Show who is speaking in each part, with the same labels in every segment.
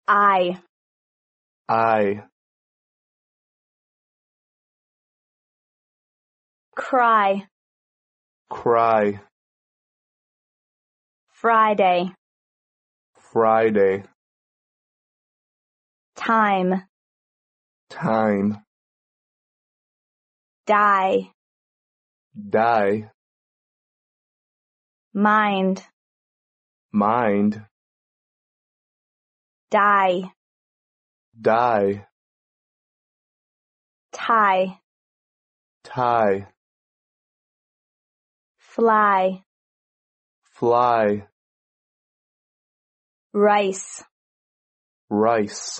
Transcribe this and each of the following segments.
Speaker 1: I, cry,
Speaker 2: cry,
Speaker 1: Friday,
Speaker 2: Friday,
Speaker 1: time,
Speaker 2: time,
Speaker 1: die,
Speaker 2: die,
Speaker 1: mind,
Speaker 2: mind,
Speaker 1: die,
Speaker 2: die,
Speaker 1: tie,
Speaker 2: tie,
Speaker 1: fly,
Speaker 2: fly,
Speaker 1: rice,
Speaker 2: rice,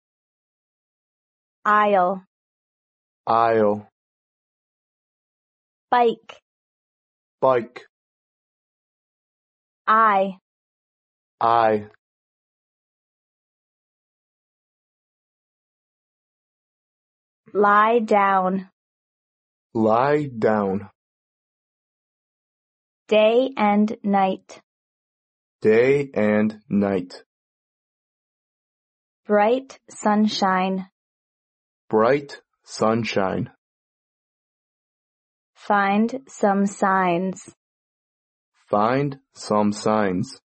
Speaker 1: aisle,
Speaker 2: aisle,
Speaker 1: bike,
Speaker 2: bike,
Speaker 1: eye,
Speaker 2: eye,
Speaker 1: lie down,
Speaker 2: lie down,
Speaker 1: day and night,
Speaker 2: day and night,
Speaker 1: bright sunshine,
Speaker 2: bright sunshine,
Speaker 1: find some signs.
Speaker 2: find some signs.